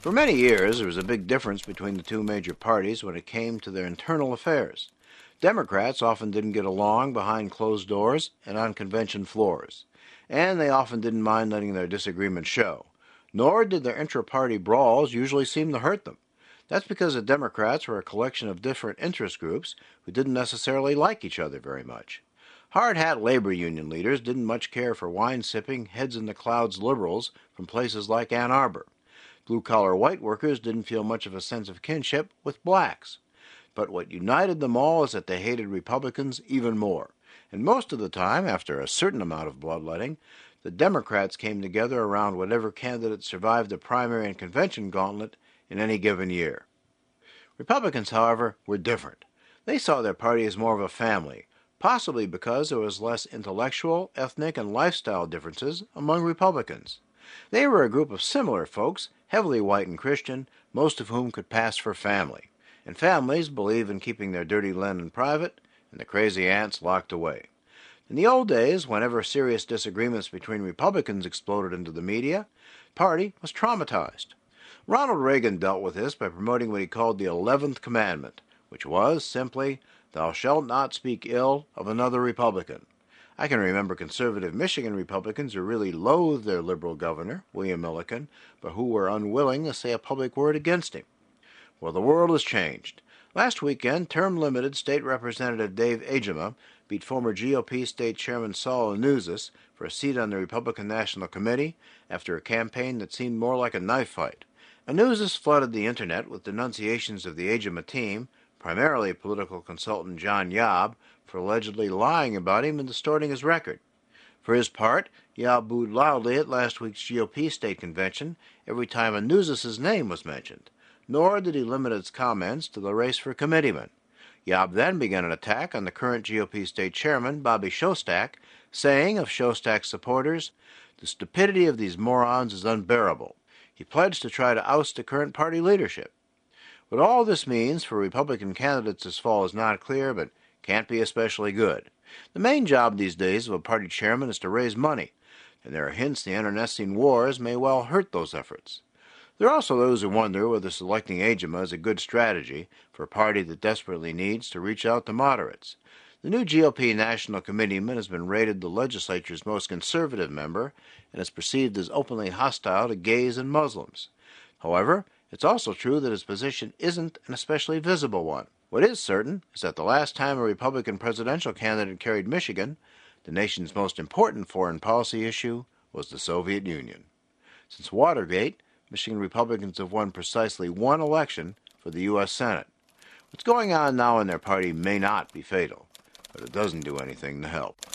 For many years, there was a big difference between the two major parties when it came to their internal affairs. Democrats often didn't get along behind closed doors and on convention floors, and they often didn't mind letting their disagreements show, nor did their intra-party brawls usually seem to hurt them. That's because the Democrats were a collection of different interest groups who didn't necessarily like each other very much. Hard-hat labor union leaders didn't much care for wine-sipping, heads-in-the-clouds liberals from places like Ann Arbor. Blue-collar white workers didn't feel much of a sense of kinship with blacks. But what united them all is that they hated Republicans even more. And most of the time, after a certain amount of bloodletting, the Democrats came together around whatever candidate survived the primary and convention gauntlet in any given year. Republicans, however, were different. They saw their party as more of a family, possibly because there was less intellectual, ethnic, and lifestyle differences among Republicans. They were a group of similar folks, heavily white and Christian, most of whom could pass for family. And families believe in keeping their dirty linen private and the crazy aunts locked away. In the old days, whenever serious disagreements between Republicans exploded into the media, the party was traumatized. Ronald Reagan dealt with this by promoting what he called the 11th Commandment, which was simply, "Thou shalt not speak ill of another Republican." I can remember conservative Michigan Republicans who really loathed their liberal governor, William Milliken, but who were unwilling to say a public word against him. Well, the world has changed. Last weekend, term-limited State Representative Dave Agema beat former GOP State Chairman Saul Anuzis for a seat on the Republican National Committee after a campaign that seemed more like a knife fight. Anuzis flooded the internet with denunciations of the Agema team, primarily political consultant John Yob, for allegedly lying about him and distorting his record. For his part, Yob booed loudly at last week's GOP state convention every time Anuzis' name was mentioned. Nor did he limit his comments to the race for committeeman. Yob then began an attack on the current GOP state chairman, Bobby Shostak, saying of Shostak's supporters, "The stupidity of these morons is unbearable." He pledged to try to oust the current party leadership. What all this means for Republican candidates this fall is not clear, but can't be especially good. The main job these days of a party chairman is to raise money, and there are hints the internecine wars may well hurt those efforts. There are also those who wonder whether selecting Agema is a good strategy for a party that desperately needs to reach out to moderates. The new GOP National Committeeman has been rated the legislature's most conservative member and is perceived as openly hostile to gays and Muslims. However, it's also true that his position isn't an especially visible one. What is certain is that the last time a Republican presidential candidate carried Michigan, the nation's most important foreign policy issue was the Soviet Union. Since Watergate, Michigan Republicans have won precisely one election for the U.S. Senate. What's going on now in their party may not be fatal, but it doesn't do anything to help.